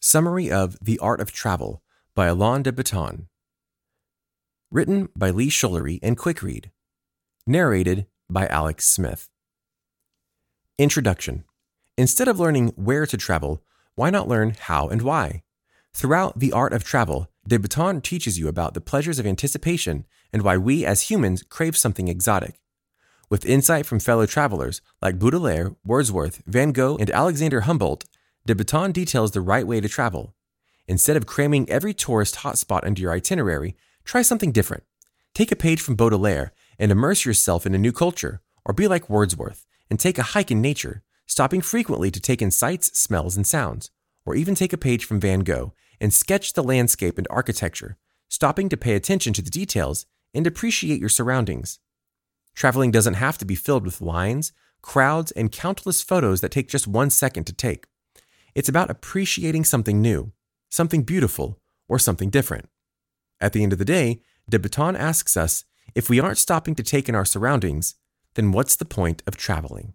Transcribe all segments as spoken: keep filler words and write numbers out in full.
Summary of The Art of Travel by Alain de Botton. Written by Lee Schullery and Quickread. Narrated by Alex Smith. Introduction. Instead of learning where to travel, why not learn how and why? Throughout The Art of Travel, de Botton teaches you about the pleasures of anticipation and why we as humans crave something exotic. With insight from fellow travelers like Baudelaire, Wordsworth, Van Gogh, and Alexander Humboldt, de Botton details the right way to travel. Instead of cramming every tourist hotspot into your itinerary, try something different. Take a page from Baudelaire and immerse yourself in a new culture, or be like Wordsworth and take a hike in nature, stopping frequently to take in sights, smells, and sounds. Or even take a page from Van Gogh and sketch the landscape and architecture, stopping to pay attention to the details and appreciate your surroundings. Traveling doesn't have to be filled with lines, crowds, and countless photos that take just one second to take. It's about appreciating something new, something beautiful, or something different. At the end of the day, de Botton asks us, if we aren't stopping to take in our surroundings, then what's the point of traveling?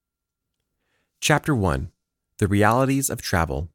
Chapter one. The Realities of Travel.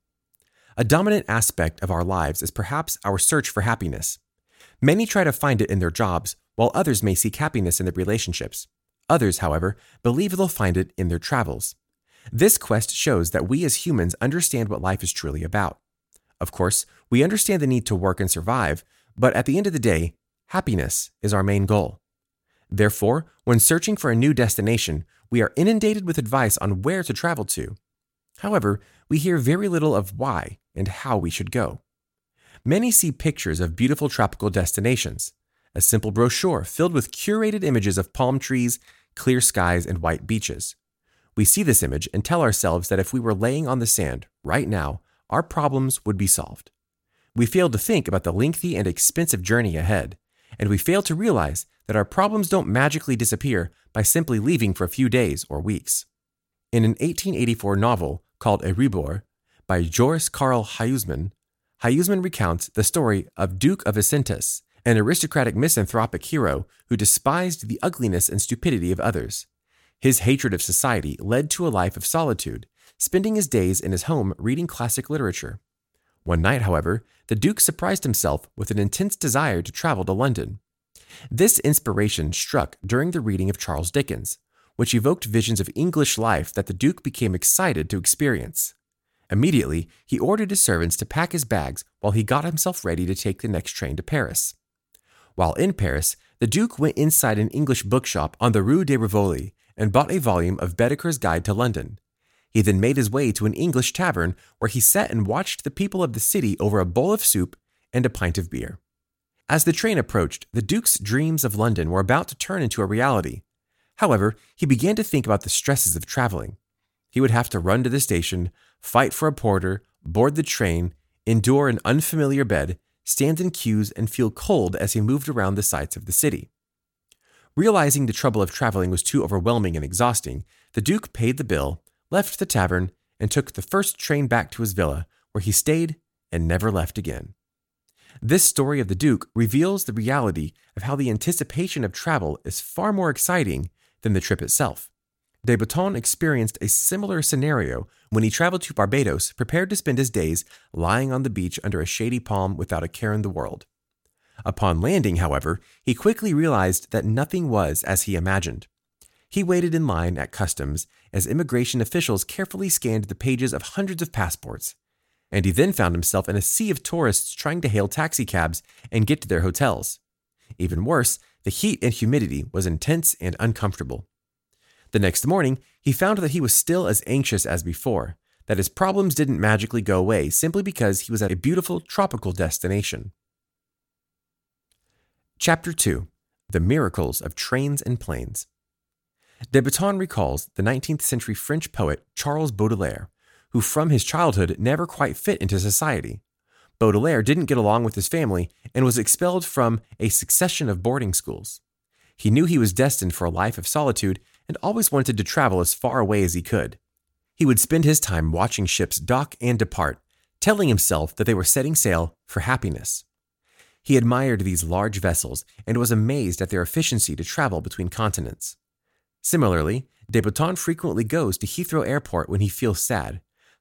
A dominant aspect of our lives is perhaps our search for happiness. Many try to find it in their jobs, while others may seek happiness in their relationships. Others, however, believe they'll find it in their travels. This quest shows that we as humans understand what life is truly about. Of course, we understand the need to work and survive, but at the end of the day, happiness is our main goal. Therefore, when searching for a new destination, we are inundated with advice on where to travel to. However, we hear very little of why and how we should go. Many see pictures of beautiful tropical destinations, a simple brochure filled with curated images of palm trees, clear skies, and white beaches. We see this image and tell ourselves that if we were laying on the sand right now, our problems would be solved. We fail to think about the lengthy and expensive journey ahead, and we fail to realize that our problems don't magically disappear by simply leaving for a few days or weeks. In an eighteen eighty-four novel called Erebor by Joris Karl Huysman, Huysman recounts the story of Duke of Asintus, an aristocratic misanthropic hero who despised the ugliness and stupidity of others. His hatred of society led to a life of solitude, spending his days in his home reading classic literature. One night, however, the Duke surprised himself with an intense desire to travel to London. This inspiration struck during the reading of Charles Dickens, which evoked visions of English life that the Duke became excited to experience. Immediately, he ordered his servants to pack his bags while he got himself ready to take the next train to Paris. While in Paris, the Duke went inside an English bookshop on the Rue de Rivoli and bought a volume of Baedeker's Guide to London. He then made his way to an English tavern where he sat and watched the people of the city over a bowl of soup and a pint of beer. As the train approached, the Duke's dreams of London were about to turn into a reality. However, he began to think about the stresses of traveling. He would have to run to the station, fight for a porter, board the train, endure an unfamiliar bed, stand in queues, and feel cold as he moved around the sights of the city. Realizing the trouble of traveling was too overwhelming and exhausting, the Duke paid the bill, left the tavern, and took the first train back to his villa, where he stayed and never left again. This story of the Duke reveals the reality of how the anticipation of travel is far more exciting than the trip itself. De Botton experienced a similar scenario when he traveled to Barbados, prepared to spend his days lying on the beach under a shady palm without a care in the world. Upon landing, however, he quickly realized that nothing was as he imagined. He waited in line at customs as immigration officials carefully scanned the pages of hundreds of passports, and he then found himself in a sea of tourists trying to hail taxicabs and get to their hotels. Even worse, the heat and humidity was intense and uncomfortable. The next morning, he found that he was still as anxious as before, that his problems didn't magically go away simply because he was at a beautiful tropical destination. Chapter two. The Miracles of Trains and Planes. De Botton recalls the nineteenth century French poet Charles Baudelaire, who from his childhood never quite fit into society. Baudelaire didn't get along with his family and was expelled from a succession of boarding schools. He knew he was destined for a life of solitude and always wanted to travel as far away as he could. He would spend his time watching ships dock and depart, telling himself that they were setting sail for happiness. He admired these large vessels and was amazed at their efficiency to travel between continents. Similarly, de Botton frequently goes to Heathrow Airport when he feels sad,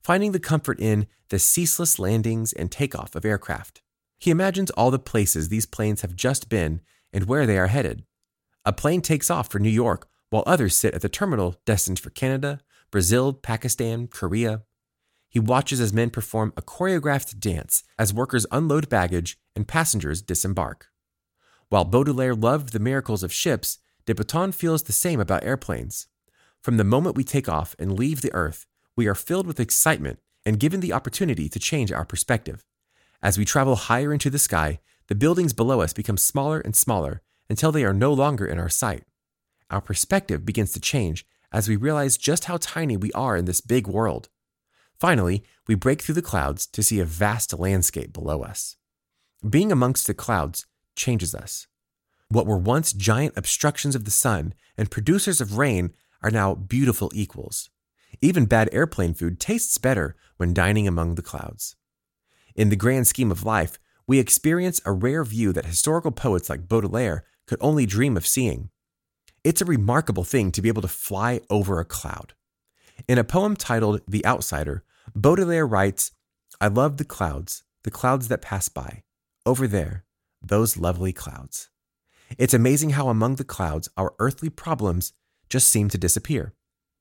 finding the comfort in the ceaseless landings and takeoff of aircraft. He imagines all the places these planes have just been and where they are headed. A plane takes off for New York while others sit at the terminal destined for Canada, Brazil, Pakistan, Korea. He watches as men perform a choreographed dance as workers unload baggage and passengers disembark. While Baudelaire loved the miracles of ships, de Botton feels the same about airplanes. From the moment we take off and leave the earth, we are filled with excitement and given the opportunity to change our perspective. As we travel higher into the sky, the buildings below us become smaller and smaller until they are no longer in our sight. Our perspective begins to change as we realize just how tiny we are in this big world. Finally, we break through the clouds to see a vast landscape below us. Being amongst the clouds changes us. What were once giant obstructions of the sun and producers of rain are now beautiful equals. Even bad airplane food tastes better when dining among the clouds. In the grand scheme of life, we experience a rare view that historical poets like Baudelaire could only dream of seeing. It's a remarkable thing to be able to fly over a cloud. In a poem titled The Outsider, Baudelaire writes, "I love the clouds, the clouds that pass by. Over there, those lovely clouds." It's amazing how among the clouds our earthly problems just seem to disappear.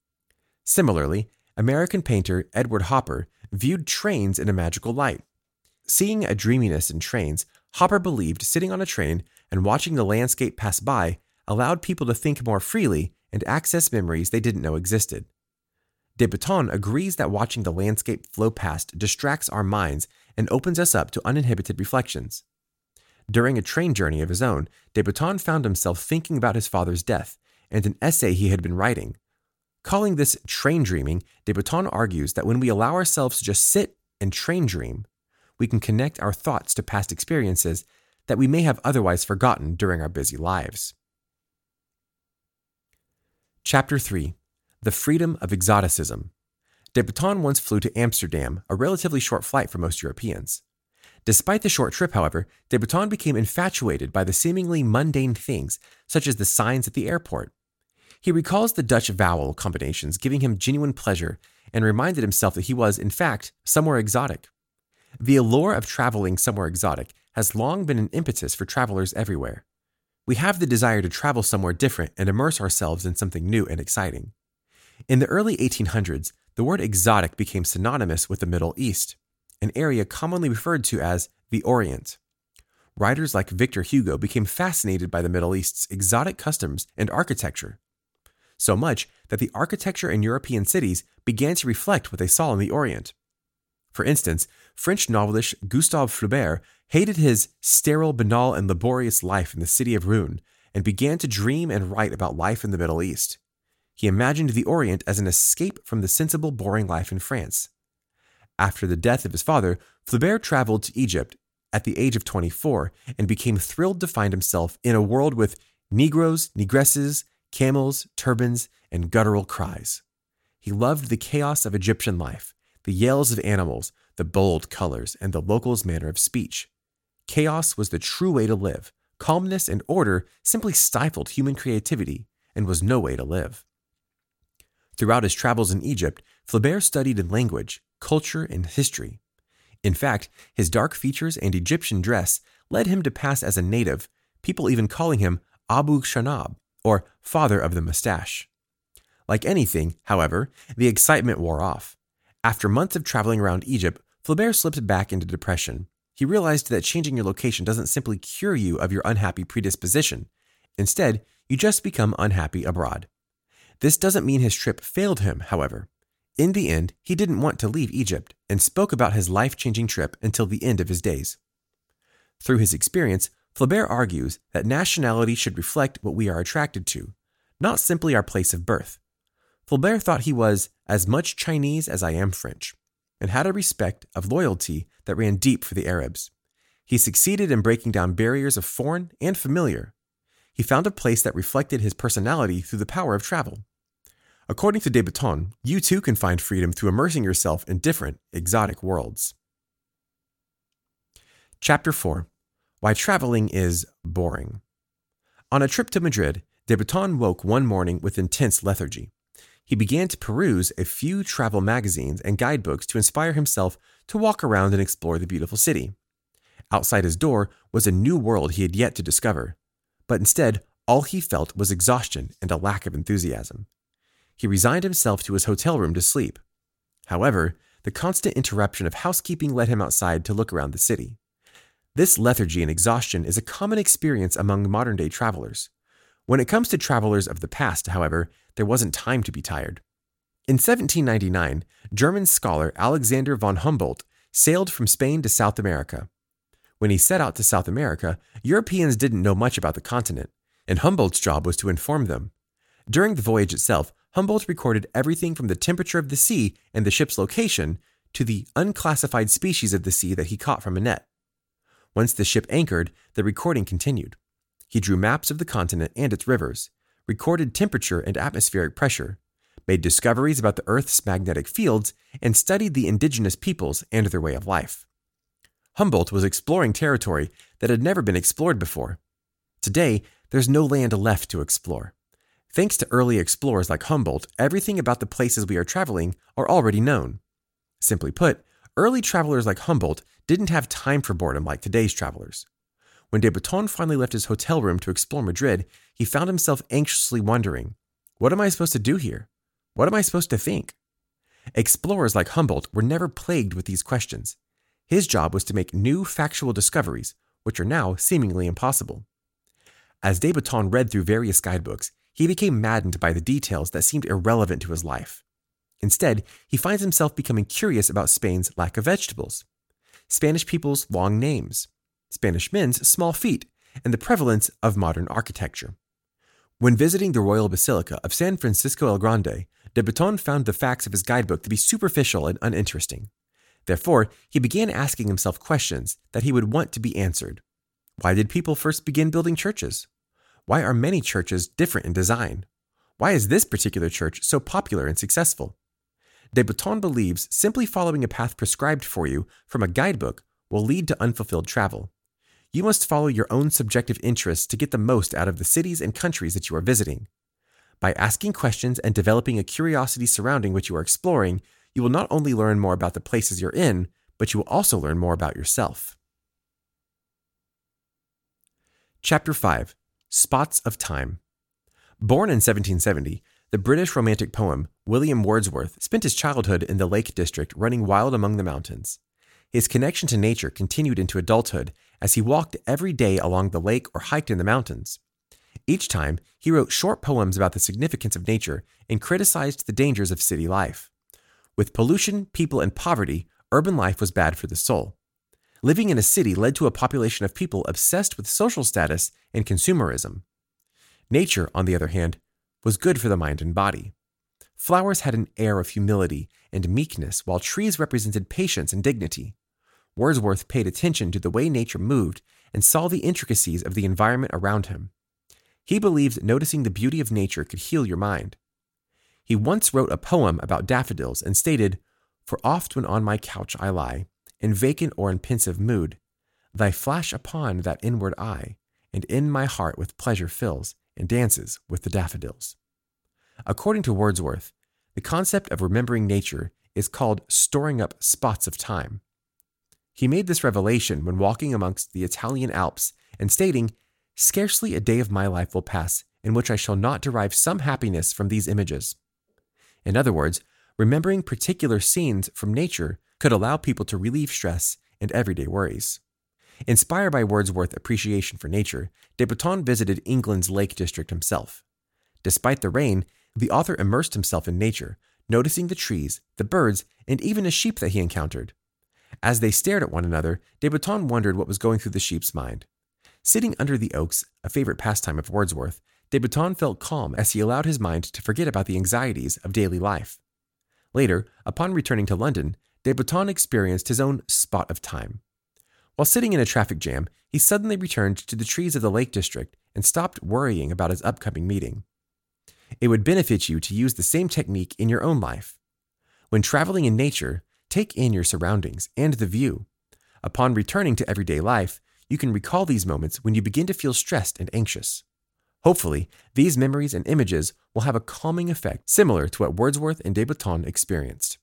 Similarly, American painter Edward Hopper viewed trains in a magical light. Seeing a dreaminess in trains, Hopper believed sitting on a train and watching the landscape pass by allowed people to think more freely and access memories they didn't know existed. De Botton agrees that watching the landscape flow past distracts our minds and opens us up to uninhibited reflections. During a train journey of his own, de Botton found himself thinking about his father's death and an essay he had been writing. Calling this train dreaming, de Botton argues that when we allow ourselves to just sit and train dream, we can connect our thoughts to past experiences that we may have otherwise forgotten during our busy lives. Chapter three. The Freedom of Exoticism. De Botton once flew to Amsterdam, a relatively short flight for most Europeans. Despite the short trip, however, de Botton became infatuated by the seemingly mundane things, such as the signs at the airport. He recalls the Dutch vowel combinations giving him genuine pleasure and reminded himself that he was, in fact, somewhere exotic. The allure of traveling somewhere exotic has long been an impetus for travelers everywhere. We have the desire to travel somewhere different and immerse ourselves in something new and exciting. In the early eighteen hundreds, the word exotic became synonymous with the Middle East, an area commonly referred to as the Orient. Writers like Victor Hugo became fascinated by the Middle East's exotic customs and architecture, so much that the architecture in European cities began to reflect what they saw in the Orient. For instance, French novelist Gustave Flaubert hated his sterile, banal, and laborious life in the city of Rouen and began to dream and write about life in the Middle East. He imagined the Orient as an escape from the sensible, boring life in France. After the death of his father, Flaubert traveled to Egypt at the age of twenty-four and became thrilled to find himself in a world with Negroes, Negresses, camels, turbans, and guttural cries. He loved the chaos of Egyptian life, the yells of animals, the bold colors, and the locals' manner of speech. Chaos was the true way to live. Calmness and order simply stifled human creativity and was no way to live. Throughout his travels in Egypt, Flaubert studied in language, culture, and history. In fact, his dark features and Egyptian dress led him to pass as a native, people even calling him Abu Shanab, or Father of the Mustache. Like anything, however, the excitement wore off. After months of traveling around Egypt, Flaubert slipped back into depression. He realized that changing your location doesn't simply cure you of your unhappy predisposition. Instead, you just become unhappy abroad. This doesn't mean his trip failed him, however. In the end, he didn't want to leave Egypt and spoke about his life-changing trip until the end of his days. Through his experience, Flaubert argues that nationality should reflect what we are attracted to, not simply our place of birth. Flaubert thought he was as much Chinese as I am French, and had a respect of loyalty that ran deep for the Arabs. He succeeded in breaking down barriers of foreign and familiar. He found a place that reflected his personality through the power of travel. According to de Botton, you too can find freedom through immersing yourself in different, exotic worlds. Chapter four. Why Traveling is Boring. On a trip to Madrid, de Botton woke one morning with intense lethargy. He began to peruse a few travel magazines and guidebooks to inspire himself to walk around and explore the beautiful city. Outside his door was a new world he had yet to discover, but instead, all he felt was exhaustion and a lack of enthusiasm. He resigned himself to his hotel room to sleep. However, the constant interruption of housekeeping led him outside to look around the city. This lethargy and exhaustion is a common experience among modern-day travelers. When it comes to travelers of the past, however, there wasn't time to be tired. In seventeen ninety-nine, German scholar Alexander von Humboldt sailed from Spain to South America. When he set out to South America, Europeans didn't know much about the continent, and Humboldt's job was to inform them. During the voyage itself, Humboldt recorded everything from the temperature of the sea and the ship's location to the unclassified species of the sea that he caught from a net. Once the ship anchored, the recording continued. He drew maps of the continent and its rivers, recorded temperature and atmospheric pressure, made discoveries about the Earth's magnetic fields, and studied the indigenous peoples and their way of life. Humboldt was exploring territory that had never been explored before. Today, there's no land left to explore. Thanks to early explorers like Humboldt, everything about the places we are traveling are already known. Simply put, early travelers like Humboldt didn't have time for boredom like today's travelers. When de Botton finally left his hotel room to explore Madrid, he found himself anxiously wondering, what am I supposed to do here? What am I supposed to think? Explorers like Humboldt were never plagued with these questions. His job was to make new factual discoveries, which are now seemingly impossible. As de Botton read through various guidebooks, he became maddened by the details that seemed irrelevant to his life. Instead, he finds himself becoming curious about Spain's lack of vegetables, Spanish people's long names, Spanish men's small feet, and the prevalence of modern architecture. When visiting the Royal Basilica of San Francisco el Grande, de Botton found the facts of his guidebook to be superficial and uninteresting. Therefore, he began asking himself questions that he would want to be answered. Why did people first begin building churches? Why are many churches different in design? Why is this particular church so popular and successful? De Botton believes simply following a path prescribed for you from a guidebook will lead to unfulfilled travel. You must follow your own subjective interests to get the most out of the cities and countries that you are visiting. By asking questions and developing a curiosity surrounding what you are exploring, you will not only learn more about the places you're in, but you will also learn more about yourself. Chapter five. Spots of Time. Born in seventeen seventy, the British romantic poet William Wordsworth spent his childhood in the Lake District running wild among the mountains. His connection to nature continued into adulthood as he walked every day along the lake or hiked in the mountains. Each time, he wrote short poems about the significance of nature and criticized the dangers of city life. With pollution, people, and poverty, urban life was bad for the soul. Living in a city led to a population of people obsessed with social status and consumerism. Nature, on the other hand, was good for the mind and body. Flowers had an air of humility and meekness, while trees represented patience and dignity. Wordsworth paid attention to the way nature moved and saw the intricacies of the environment around him. He believed noticing the beauty of nature could heal your mind. He once wrote a poem about daffodils and stated, "For oft when on my couch I lie, in vacant or in pensive mood, thy flash upon that inward eye, and in my heart with pleasure fills, and dances with the daffodils." According to Wordsworth, the concept of remembering nature is called storing up spots of time. He made this revelation when walking amongst the Italian Alps and stating, "Scarcely a day of my life will pass in which I shall not derive some happiness from these images." In other words, remembering particular scenes from nature could allow people to relieve stress and everyday worries. Inspired by Wordsworth's appreciation for nature, de Botton visited England's Lake District himself. Despite the rain, the author immersed himself in nature, noticing the trees, the birds, and even a sheep that he encountered. As they stared at one another, de Botton wondered what was going through the sheep's mind. Sitting under the oaks, a favorite pastime of Wordsworth, de Botton felt calm as he allowed his mind to forget about the anxieties of daily life. Later, upon returning to London, de Botton experienced his own spot of time. While sitting in a traffic jam, he suddenly returned to the trees of the Lake District and stopped worrying about his upcoming meeting. It would benefit you to use the same technique in your own life. When traveling in nature, take in your surroundings and the view. Upon returning to everyday life, you can recall these moments when you begin to feel stressed and anxious. Hopefully, these memories and images will have a calming effect similar to what Wordsworth and de Botton experienced.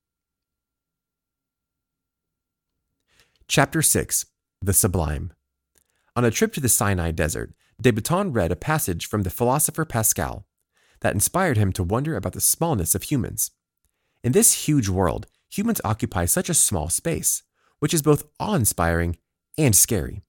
Chapter six. The Sublime. On a trip to the Sinai Desert, de Botton read a passage from the philosopher Pascal that inspired him to wonder about the smallness of humans. In this huge world, humans occupy such a small space, which is both awe-inspiring and scary.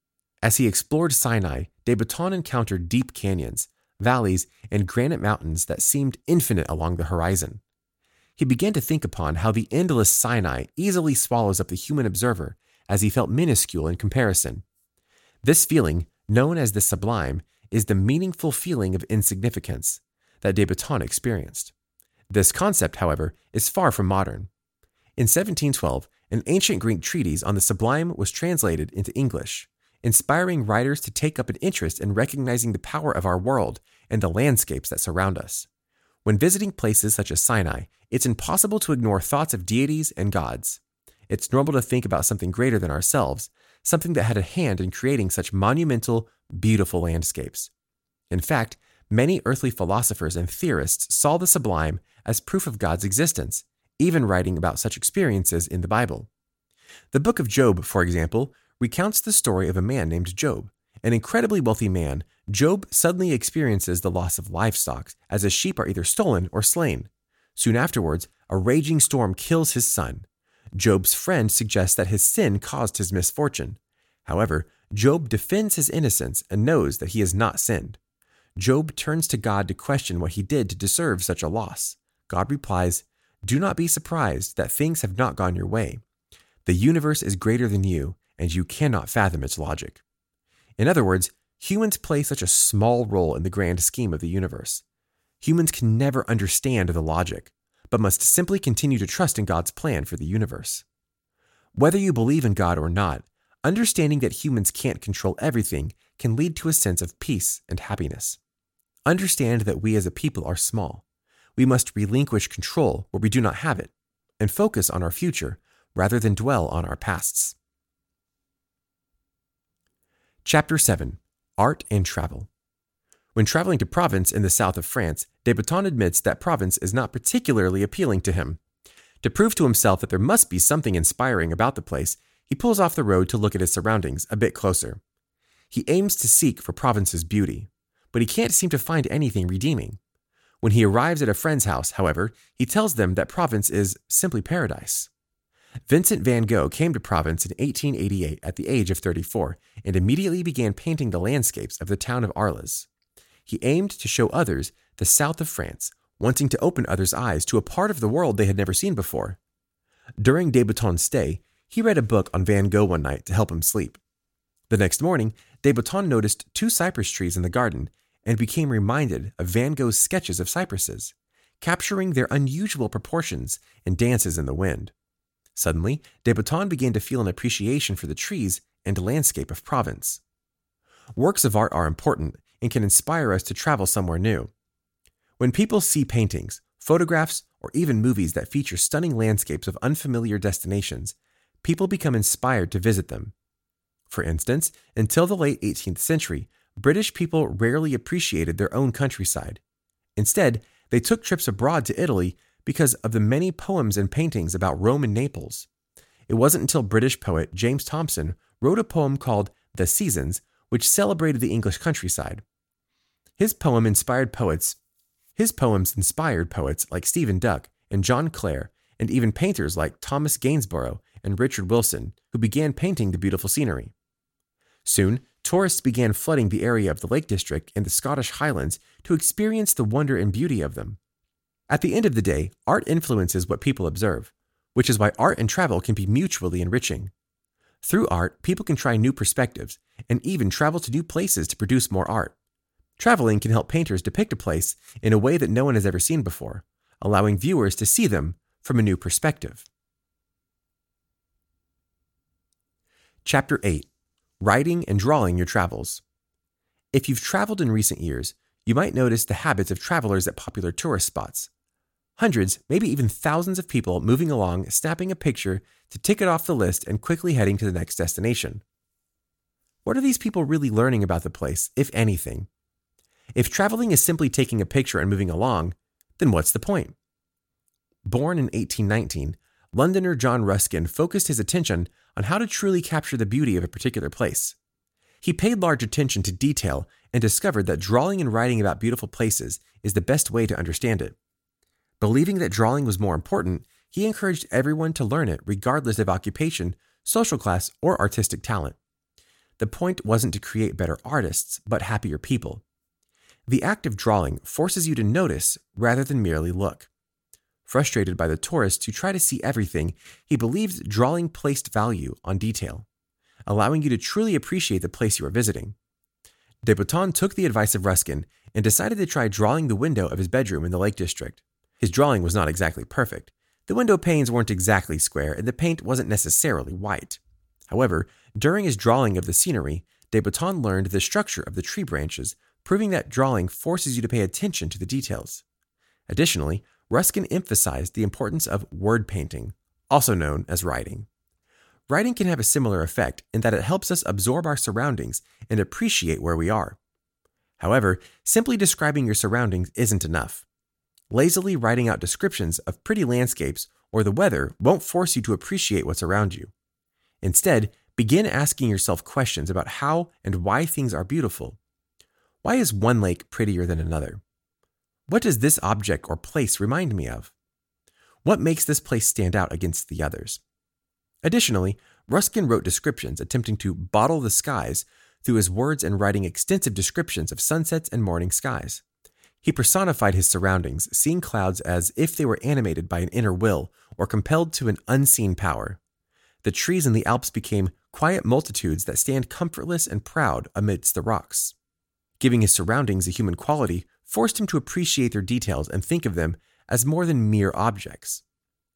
As he explored Sinai, de Botton encountered deep canyons, valleys, and granite mountains that seemed infinite along the horizon. He began to think upon how the endless Sinai easily swallows up the human observer, as he felt minuscule in comparison. This feeling, known as the sublime, is the meaningful feeling of insignificance that de Botton experienced. This concept, however, is far from modern. In seventeen twelve, an ancient Greek treatise on the sublime was translated into English, inspiring writers to take up an interest in recognizing the power of our world and the landscapes that surround us. When visiting places such as Sinai, it's impossible to ignore thoughts of deities and gods. It's normal to think about something greater than ourselves, something that had a hand in creating such monumental, beautiful landscapes. In fact, many earthly philosophers and theorists saw the sublime as proof of God's existence, even writing about such experiences in the Bible. The book of Job, for example, recounts the story of a man named Job. An incredibly wealthy man, Job suddenly experiences the loss of livestock as his sheep are either stolen or slain. Soon afterwards, a raging storm kills his son. Job's friend suggests that his sin caused his misfortune. However, Job defends his innocence and knows that he has not sinned. Job turns to God to question what he did to deserve such a loss. God replies, "Do not be surprised that things have not gone your way. The universe is greater than you, and you cannot fathom its logic." In other words, humans play such a small role in the grand scheme of the universe. Humans can never understand the logic, but must simply continue to trust in God's plan for the universe. Whether you believe in God or not, understanding that humans can't control everything can lead to a sense of peace and happiness. Understand that we as a people are small. We must relinquish control where we do not have it, and focus on our future rather than dwell on our pasts. Chapter seven. Art and Travel. When traveling to Provence in the south of France, de Botton admits that Provence is not particularly appealing to him. To prove to himself that there must be something inspiring about the place, he pulls off the road to look at his surroundings a bit closer. He aims to seek for Provence's beauty, but he can't seem to find anything redeeming. When he arrives at a friend's house, however, he tells them that Provence is simply paradise. Vincent van Gogh came to Provence in eighteen eighty-eight at the age of thirty-four and immediately began painting the landscapes of the town of Arles. He aimed to show others the south of France, wanting to open others' eyes to a part of the world they had never seen before. During de Botton's stay, he read a book on Van Gogh one night to help him sleep. The next morning, de Botton noticed two cypress trees in the garden and became reminded of Van Gogh's sketches of cypresses, capturing their unusual proportions and dances in the wind. Suddenly, de Botton began to feel an appreciation for the trees and landscape of Provence. Works of art are important and can inspire us to travel somewhere new. When people see paintings, photographs, or even movies that feature stunning landscapes of unfamiliar destinations, people become inspired to visit them. For instance, until the late eighteenth century, British people rarely appreciated their own countryside. Instead, they took trips abroad to Italy because of the many poems and paintings about Rome and Naples. It wasn't until British poet James Thomson wrote a poem called The Seasons, which celebrated the English countryside. His poem inspired poets. His poems inspired poets like Stephen Duck and John Clare, and even painters like Thomas Gainsborough and Richard Wilson, who began painting the beautiful scenery. Soon, tourists began flooding the area of the Lake District and the Scottish Highlands to experience the wonder and beauty of them. At the end of the day, art influences what people observe, which is why art and travel can be mutually enriching. Through art, people can try new perspectives and even travel to new places to produce more art. Traveling can help painters depict a place in a way that no one has ever seen before, allowing viewers to see them from a new perspective. Chapter eight. Writing and Drawing Your Travels. If you've traveled in recent years, you might notice the habits of travelers at popular tourist spots. Hundreds, maybe even thousands of people moving along, snapping a picture to tick it off the list and quickly heading to the next destination. What are these people really learning about the place, if anything? If traveling is simply taking a picture and moving along, then what's the point? Born in eighteen nineteen, Londoner John Ruskin focused his attention on how to truly capture the beauty of a particular place. He paid large attention to detail and discovered that drawing and writing about beautiful places is the best way to understand it. Believing that drawing was more important, he encouraged everyone to learn it regardless of occupation, social class, or artistic talent. The point wasn't to create better artists, but happier people. The act of drawing forces you to notice rather than merely look. Frustrated by the tourists who try to see everything, he believed drawing placed value on detail, allowing you to truly appreciate the place you are visiting. De Botton took the advice of Ruskin and decided to try drawing the window of his bedroom in the Lake District. His drawing was not exactly perfect. The window panes weren't exactly square, and the paint wasn't necessarily white. However, during his drawing of the scenery, De Botton learned the structure of the tree branches, proving that drawing forces you to pay attention to the details. Additionally, Ruskin emphasized the importance of word painting, also known as writing. Writing can have a similar effect in that it helps us absorb our surroundings and appreciate where we are. However, simply describing your surroundings isn't enough. Lazily writing out descriptions of pretty landscapes or the weather won't force you to appreciate what's around you. Instead, begin asking yourself questions about how and why things are beautiful. Why is one lake prettier than another? What does this object or place remind me of? What makes this place stand out against the others? Additionally, Ruskin wrote descriptions attempting to bottle the skies through his words and writing extensive descriptions of sunsets and morning skies. He personified his surroundings, seeing clouds as if they were animated by an inner will or compelled to an unseen power. The trees in the Alps became quiet multitudes that stand comfortless and proud amidst the rocks. Giving his surroundings a human quality forced him to appreciate their details and think of them as more than mere objects.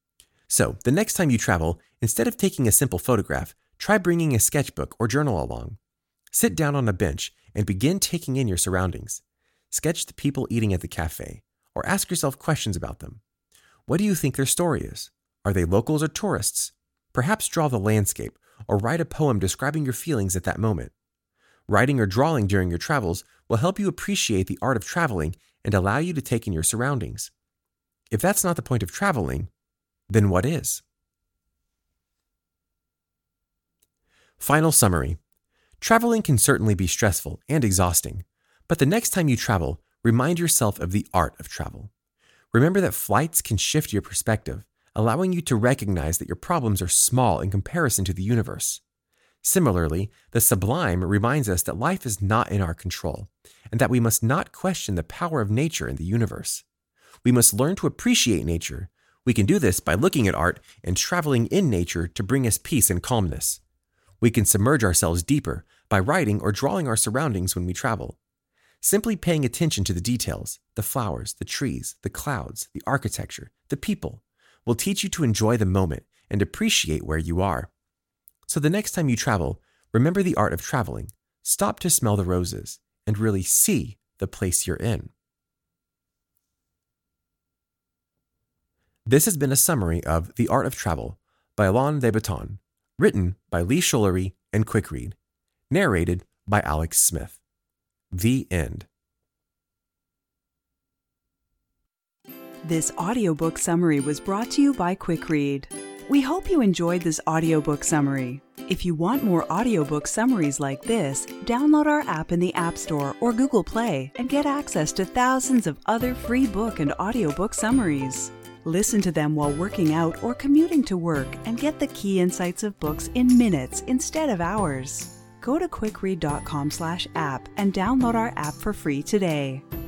So, the next time you travel, instead of taking a simple photograph, try bringing a sketchbook or journal along. Sit down on a bench and begin taking in your surroundings. Sketch the people eating at the cafe, or ask yourself questions about them. What do you think their story is? Are they locals or tourists? Perhaps draw the landscape, or write a poem describing your feelings at that moment. Writing or drawing during your travels will help you appreciate the art of traveling and allow you to take in your surroundings. If that's not the point of traveling, then what is? Final summary. Traveling can certainly be stressful and exhausting, but the next time you travel, remind yourself of the art of travel. Remember that flights can shift your perspective, allowing you to recognize that your problems are small in comparison to the universe. Similarly, the sublime reminds us that life is not in our control, and that we must not question the power of nature in the universe. We must learn to appreciate nature. We can do this by looking at art and traveling in nature to bring us peace and calmness. We can submerge ourselves deeper by writing or drawing our surroundings when we travel. Simply paying attention to the details, the flowers, the trees, the clouds, the architecture, the people, will teach you to enjoy the moment and appreciate where you are. So the next time you travel, remember the art of traveling. Stop to smell the roses and really see the place you're in. This has been a summary of The Art of Travel by Alain de Botton, written by Lee Shollery and Quick Read, narrated by Alex Smith. The end. This audiobook summary was brought to you by Quick Read. We hope you enjoyed this audiobook summary. If you want more audiobook summaries like this, download our app in the App Store or Google Play and get access to thousands of other free book and audiobook summaries. Listen to them while working out or commuting to work and get the key insights of books in minutes instead of hours. Go to quickread dot com slash app and download our app for free today.